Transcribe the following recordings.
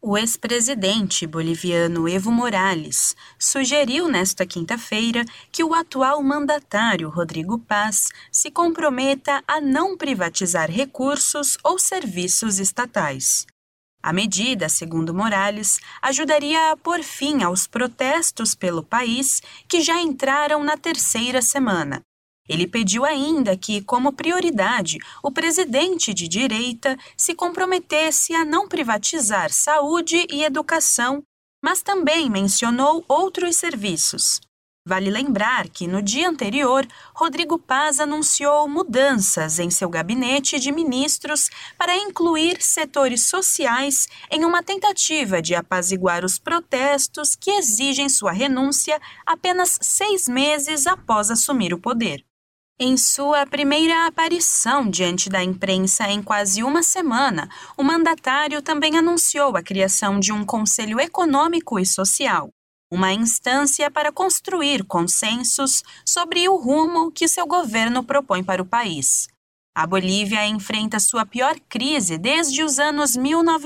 O ex-presidente boliviano Evo Morales sugeriu nesta quinta-feira que o atual mandatário Rodrigo Paz se comprometa a não privatizar recursos ou serviços estatais. A medida, segundo Morales, ajudaria a pôr fim aos protestos pelo país que já entraram na terceira semana. Ele pediu ainda que, como prioridade, o presidente de direita se comprometesse a não privatizar saúde e educação, mas também mencionou outros serviços. Vale lembrar que, no dia anterior, Rodrigo Paz anunciou mudanças em seu gabinete de ministros para incluir setores sociais em uma tentativa de apaziguar os protestos que exigem sua renúncia apenas 6 meses após assumir o poder. Em sua primeira aparição diante da imprensa em quase uma semana, o mandatário também anunciou a criação de um Conselho Econômico e Social, uma instância para construir consensos sobre o rumo que seu governo propõe para o país. A Bolívia enfrenta sua pior crise desde os anos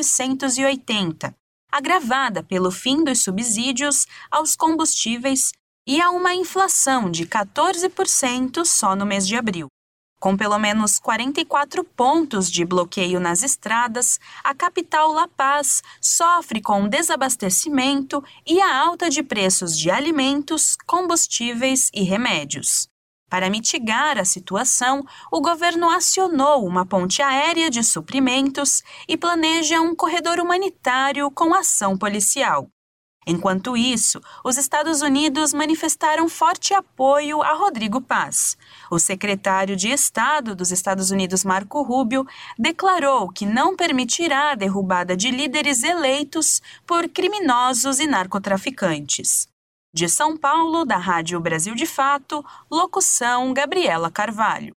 1980, agravada pelo fim dos subsídios aos combustíveis e a uma inflação de 14% só no mês de abril. Com pelo menos 44 pontos de bloqueio nas estradas, a capital La Paz sofre com o desabastecimento e a alta de preços de alimentos, combustíveis e remédios. Para mitigar a situação, o governo acionou uma ponte aérea de suprimentos e planeja um corredor humanitário com ação policial. Enquanto isso, os Estados Unidos manifestaram forte apoio a Rodrigo Paz. O secretário de Estado dos Estados Unidos, Marco Rubio, declarou que não permitirá a derrubada de líderes eleitos por criminosos e narcotraficantes. De São Paulo, da Rádio Brasil de Fato, locução Gabriela Carvalho.